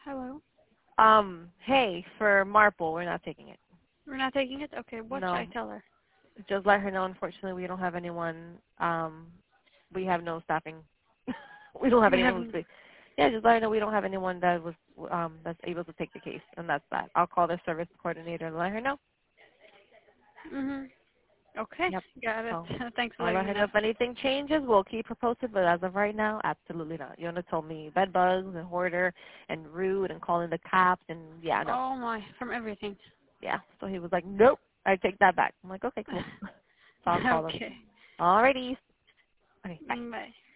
Hello. Hey, for Marple, we're not taking it. We're not taking it? Okay, what should No, I tell her? just let her know. Unfortunately, we don't have anyone. We have no staffing. We don't have You have... anyone who's. Yeah, just let her know we don't have anyone that was that's able to take the case, and that's that. I'll call the service coordinator and let her know. Mm-hmm. Okay, Yep. got it. So Thanks for I'll letting let me her know. know if anything changes. We'll keep her posted, but as of right now, absolutely not. Yona told me bed bugs and hoarder and rude and calling the cops and yeah, no. Oh my, from everything. Yeah. So he was like, nope, I take that back. I'm like, okay, cool. So I'll call them. Okay. Alrighty. Okay, bye. Bye.